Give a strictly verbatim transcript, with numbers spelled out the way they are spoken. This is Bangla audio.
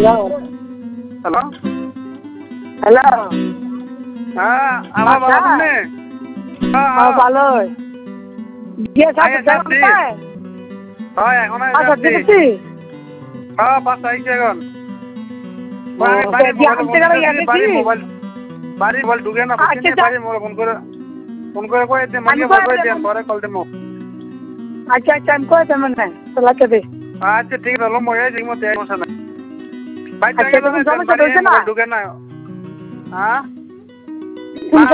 হ্যালো হ্যালো হ্যাঁ আমার আচ্ছা। বাবা তুমি হ্যাঁ ভালো গিয়ে সাথে আচ্ছা, যাবেন তাই হয় এখন আচ্ছা ঠিক আছে হ্যাঁ পাঁচ আইছি এখন ও, আমি বাড়ি দিয়ে মোবাইল আনতে ফোন গেলে করতেছি গেছে বাড়ি কি? মোবাইল বাড়ি মোবাইল ঢুকে না বুঝছি আচ্ছা, বাড়ি মোবাইল ফোন করে ফোন করে কয়ে দিন আমি মালিকে করে কয়ে দেব। দিন পরে কল দেবো আচ্ছা আচ্ছা আমি করে দেবেন না তোলাকে দে আচ্ছা ঠিক আছে মই এই দিন মধ্যে সমস্যা নাই বাড়ি আচ্ছা, থেকে কোনো সমস্যা বাড়ি হয়েছে না? মোবাইল ঢুকে না হ্যাঁ কোন